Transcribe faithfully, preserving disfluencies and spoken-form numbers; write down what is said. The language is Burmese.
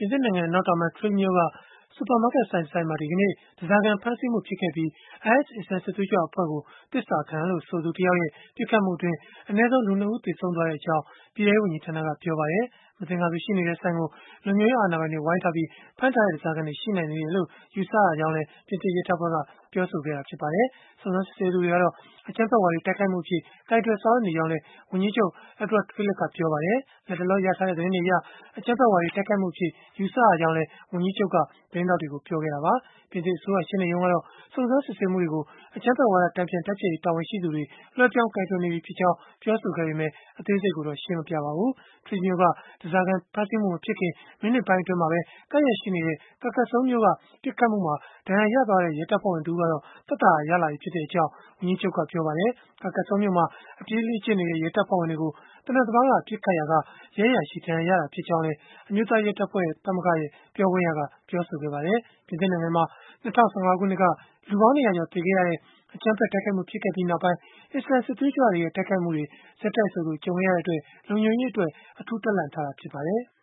ပြင်သစ်နိုင်ငံ အနောက်တောင်ပိုင်း Trier မြို့က စူပါမားကတ်ဆိုင်တဆိုင်မှာ ဒီကနေ့ ဓားစာခံဖမ်းဆီးမှု ဖြစ်ခဲ့ပြီး အိုင်အက်စ် အစ္စလာမ်စစ်သွေးကြွအဖွဲ့ကို သစ္စာခံလို့ ဆိုသူ တယောက်ရဲ့ ပစ်ခတ်မှုအတွင်း အနည်းဆုံး လူ ၂ ဦး သေဆုံးသွားကြောင်း ပြည်ထဲရေး ဝန်ကြီးဌာနက ပြောပါတယ်။ မသင်္ကာသူရှိနေတဲ့ ဆိုင်ကို လုံခြုံရေးအာဏာပိုင်တွေ ဝိုင်းထားပြီး ဖမ်းထားတဲ့ ဓားစာခံတွေ ရှိနိုင်သေးတယ်လို့ ယူဆရကြောင်းလည်း ပြင်သစ်ရဲတပ်ဖွဲ့က ပြောဆိုခဲ့ပါတယ်။ စုံစမ်းစစ်ဆေးသူတွေကတော့ အကြမ်းဖက်ဝါဒီ တိုက်ခိုက်မှုအဖြစ် ကိုင်တွယ်ဆောင်ရွက်နေကြောင်းလည်း ဝန်ကြီးချုပ် Edouard Philippe ကပြောပါတယ်။ လတ်တလော ရထားတဲ့ သတင်းတွေအရ အကြမ်းဖက်ဝါဒီ တိုက်ခိုက်မှုအဖြစ် ယူဆရကြောင်းလည်း ဝန်ကြီးချုပ်က သတင်းထောက်တွေကို ပြောခဲ့တာပါ။ ပြင်သစ်အစိုးရ ရှေ့နေရုံးကတော့ စုံစမ်းစစ်ဆေးမှုတွေကို အကြမ်းဖက်ဝါဒ တန်ပြန်တိုက်ဖျက်ရေး တာဝန်ရှိသူတွေ လွှဲပြောင်းကိုင်တွယ်နေပြီဖြစ်ကြောင်း ပြောဆိုခဲ့ပေမဲ့ အသေးစိတ်ကိုတော့ ရှင်းမပြပါဘူး။ Trier မြို့က ဓားစာခံ ဖမ်းဆီးမှု မဖြစ်ခင် မိနစ်ပိုင်းအတွင်းမှာပဲ ကပ်လျက်ရှိနေတဲ့ Carcassonne မြို့က ပစ်ခတ်မှုမှာ ဒဏ်ရာရသွားတဲ့ ရဲတပ်ဖွဲ့ဝင် တဦးကတော့ သက်သာရာ ရလာပြီဖြစ်ကြောင်း ဝန်ကြီးချုပ်က ပြောပါတယ်။ Carcassonne မြို့မှာ အပြေးလေ့ကျင့်နေတဲ့ ရဲတပ်ဖွဲ့ဝင်တွေကို သေနတ်သမားက ပစ်ခတ်ရာက ရဲအရာရှိ ဒဏ်ရာရတာဖြစ်ကြောင်းလည်း အမျိုးသားရဲတပ်ဖွဲ့သမဂ္ဂ ပြောခွင့်ရက ပြောဆိုခဲ့ပါတယ်။ ပြင်သစ်နိုင်ငံမှာ ၂၀၁၅ ခုနှစ်က လူပေါင်း ၂၀၀ ကျော် သေခဲ့ရတဲ့ အကြမ်းဖက် တိုက်ခိုက်မှု ဖြစ်ခဲ့ပြီးနောက်ပိုင်း အစ္စလာမ်စစ်သွေးကြွတွေရဲ့ တိုက်ခိုက်မှုတွေ ဆက်တိုက်ဆိုသလို ကြုံခဲ့ရတဲ့အတွက် လုံခြုံရေးအတွက် အထူးတပ်လှန့်ထားတာ ဖြစ်ပါတယ်။